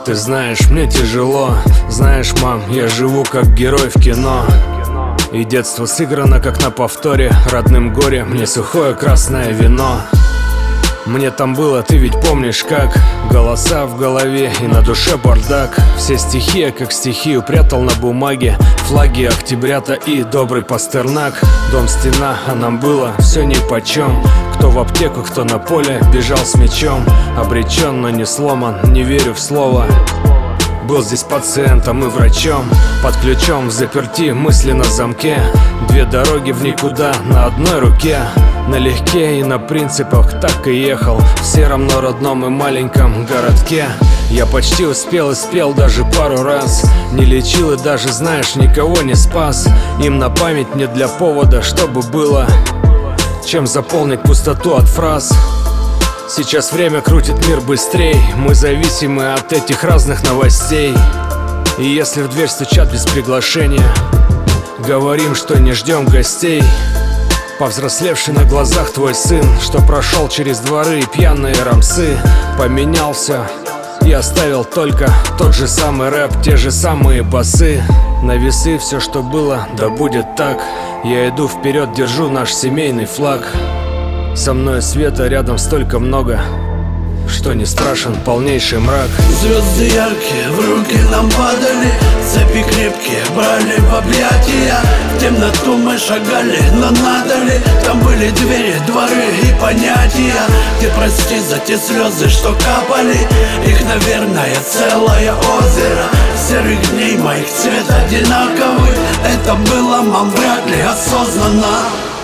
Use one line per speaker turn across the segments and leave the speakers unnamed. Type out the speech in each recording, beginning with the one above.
Ты знаешь, мне тяжело. Знаешь, мам, я живу как герой в кино. И детство сыграно как на повторе. Родным горе мне сухое красное вино. Мне там было, ты ведь помнишь как. Голоса в голове и на душе бардак. Все стихи я как стихию прятал на бумаге. Флаги октябрята и добрый Пастернак. Дом, стена, а нам было все нипочем. Кто в аптеку, кто на поле бежал с мечом. Обречен, но не сломан, не верю в слово. Был здесь пациентом и врачом. Под ключом, в заперти, мысли на замке. Две дороги в никуда на одной руке. Налегке и на принципах так и ехал. В сером, но родном и маленьком городке. Я почти успел и спел даже пару раз. Не лечил и даже, знаешь, никого не спас. Им на память, не для повода, чтобы было чем заполнить пустоту от фраз. Сейчас время крутит мир быстрей. Мы зависимы от этих разных новостей. И если в дверь стучат без приглашения, говорим, что не ждем гостей. Повзрослевший на глазах твой сын, что прошел через дворы и пьяные рамсы, поменялся и оставил только тот же самый рэп, те же самые басы. На весы все, что было, да будет так. Я иду вперед, держу наш семейный флаг. Со мной света рядом столько много, что не страшен полнейший мрак.
Звезды яркие в руки нам падали, цепи крепкие брали в объятия. В темноту мы шагали, но надо ли? Там были двери, дворы и понятия. Ты прости за те слезы, что капали. Их, наверное, целое озеро. Серых дней моих цвет одинаковый. Это было, мам, вряд ли осознанно.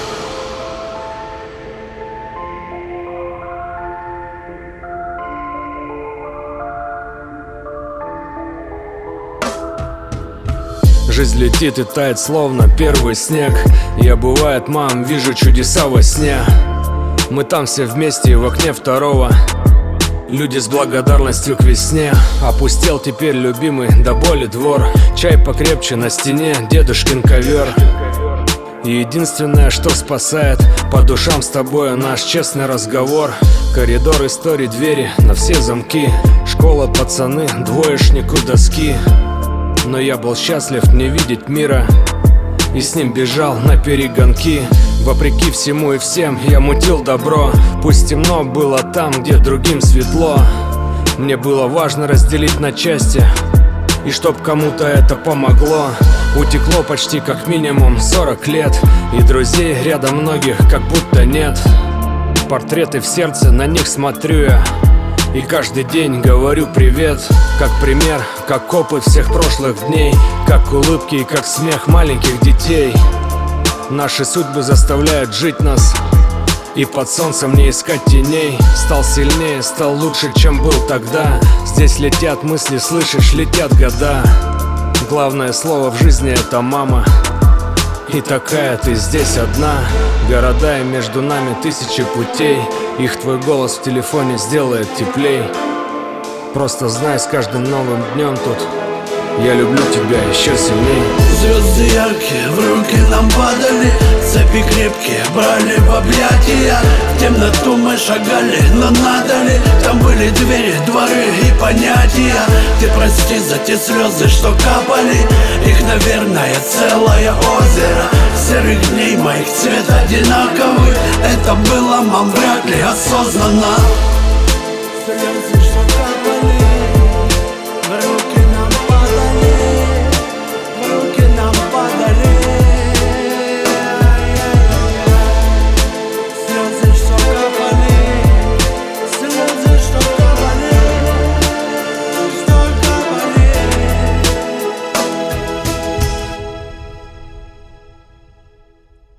Жизнь летит и тает, словно первый снег. Я, бывает, мам, вижу чудеса во сне. Мы там все вместе и в окне второго. Люди с благодарностью к весне. Опустел теперь любимый до боли двор. Чай покрепче на стене, дедушкин ковер. И единственное, что спасает по душам с тобой наш честный разговор. Коридор историй, двери на все замки. Школа, пацаны, двоечник у доски. Но я был счастлив не видеть мира и с ним бежал на перегонки. Вопреки всему и всем я мутил добро. Пусть темно было там, где другим светло. Мне было важно разделить на части, и чтоб кому-то это помогло. Утекло почти как минимум 40 лет, и друзей рядом многих как будто нет. Портреты в сердце, на них смотрю я, и каждый день говорю привет. Как пример, как опыт всех прошлых дней. Как улыбки и как смех маленьких детей. Наши судьбы заставляют жить нас, и под солнцем не искать теней. Стал сильнее, стал лучше, чем был тогда. Здесь летят мысли, слышишь, летят года. Главное слово в жизни — это мама. И такая ты здесь одна. Города и между нами тысячи путей. Их твой голос в телефоне сделает теплей. Просто знай, с каждым новым днем тут я люблю тебя еще сильней.
Звезды яркие в руки нам падали, цепи крепкие брали в объятия. В темноту мы шагали, но надо ли? Там были двери, дворы и понятия. Ты прости за те слезы, что капали. Их, наверное, целое озеро. Серых дней моих цвет одинаковый. Это было, мам, вряд ли осознанно.